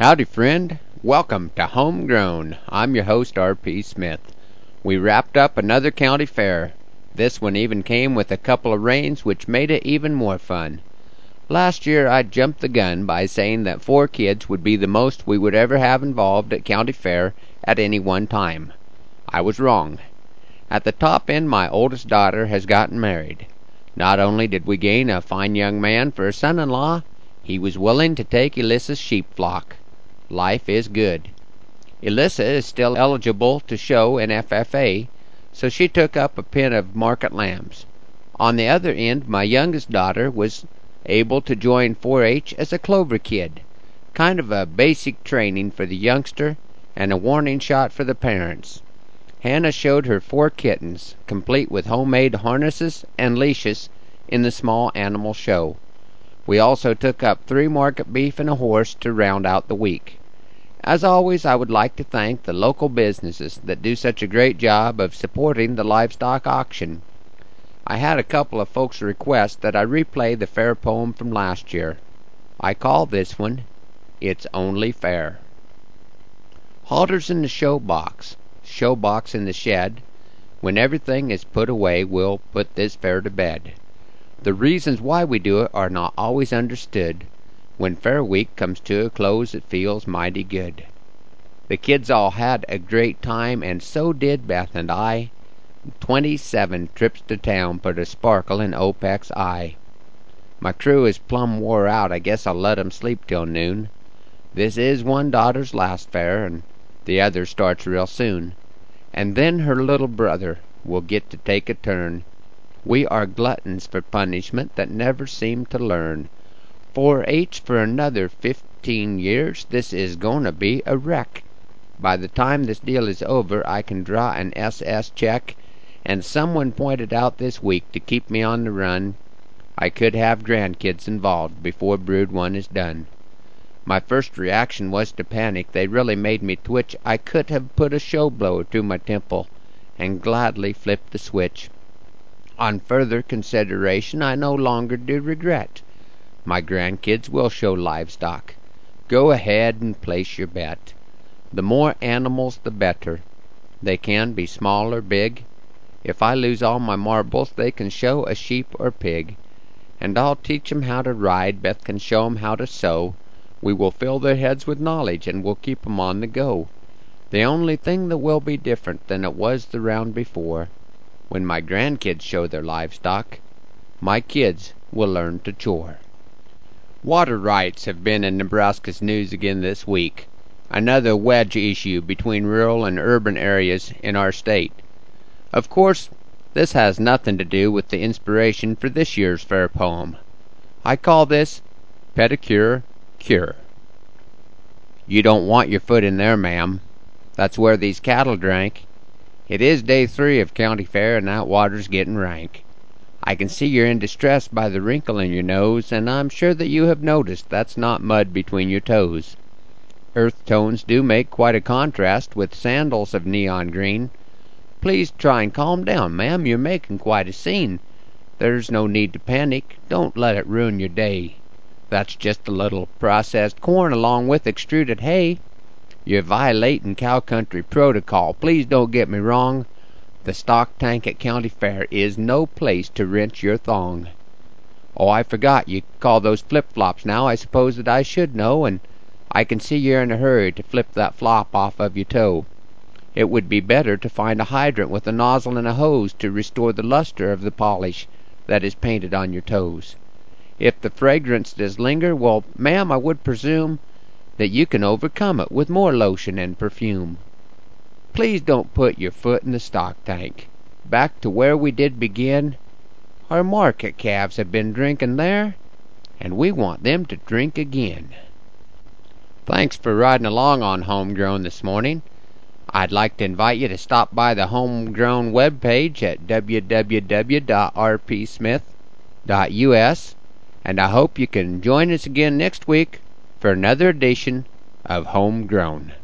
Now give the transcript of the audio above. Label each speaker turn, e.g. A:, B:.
A: Howdy, friend. Welcome to Homegrown. I'm your host, R.P. Smith. We wrapped up another county fair. This one even came with a couple of rains, which made it even more fun. Last year, I jumped the gun by saying that 4 kids would be the most we would ever have involved at county fair at any one time. I was wrong. At the top end, my oldest daughter has gotten married. Not only did we gain a fine young man for a son-in-law, he was willing to take Alyssa's sheep flock. Life is good. Alyssa is still eligible to show in FFA, so she took up a pen of market lambs. On the other end, my youngest daughter was able to join 4-H as a Clover kid, kind of a basic training for the youngster and a warning shot for the parents. Hannah showed her 4 kittens, complete with homemade harnesses and leashes, in the small animal show. We also took up 3 market beef and a horse to round out the week. As always, I would like to thank the local businesses that do such a great job of supporting the livestock auction. I had a couple of folks request that I replay the fair poem from last year. I call this one, It's Only Fair. Halters in the show box in the shed. When everything is put away, we'll put this fair to bed. The reasons why we do it are not always understood. When fair week comes to a close, it feels mighty good. The kids all had a great time, and so did Beth and I. 27 trips to town put a sparkle in OPEC's eye. My crew is plumb wore out. I guess I'll let 'em sleep till noon. This is one daughter's last fair, and the other starts real soon. And then her little brother will get to take a turn. We are gluttons for punishment that never seem to learn. 4-H for another 15 years, this is gonna be a wreck. By the time this deal is over, I can draw an SS check, and someone pointed out this week to keep me on the run. I could have grandkids involved before Brood 1 is done. My first reaction was to panic. They really made me twitch. I could have put a show blower to my temple and gladly flipped the switch. On further consideration, I no longer do regret. My grandkids will show livestock. Go ahead and place your bet. The more animals, the better. They can be small or big. If I lose all my marbles, they can show a sheep or pig. And I'll teach 'em how to ride. Beth can show 'em how to sew. We will fill their heads with knowledge, and we'll keep 'em on the go. The only thing that will be different than it was the round before, when my grandkids show their livestock, my kids will learn to chore. Water rights have been in Nebraska's news again this week. Another wedge issue between rural and urban areas in our state. Of course, this has nothing to do with the inspiration for this year's fair poem. I call this Pedicure Cure. You don't want your foot in there, ma'am. That's where these cattle drank. It is day 3 of county fair, and that water's getting rank. I can see you're in distress by the wrinkle in your nose, and I'm sure that you have noticed that's not mud between your toes. Earth tones do make quite a contrast with sandals of neon green. Please try and calm down, ma'am. You're making quite a scene. There's no need to panic. Don't let it ruin your day. That's just a little processed corn along with extruded hay. You're violating cow country protocol. Please don't get me wrong. The stock tank at county fair is no place to wrench your thong. Oh, I forgot. You call those flip-flops now. I suppose that I should know, and I can see you're in a hurry to flip that flop off of your toe. It would be better to find a hydrant with a nozzle and a hose to restore the luster of the polish that is painted on your toes. If the fragrance does linger, well, ma'am, I would presume that you can overcome it with more lotion and perfume. Please don't put your foot in the stock tank. Back to where we did begin. Our market calves have been drinking there, and we want them to drink again. Thanks for riding along on Homegrown this morning. I'd like to invite you to stop by the Homegrown webpage at www.rpsmith.us, and I hope you can join us again next week for another edition of Homegrown.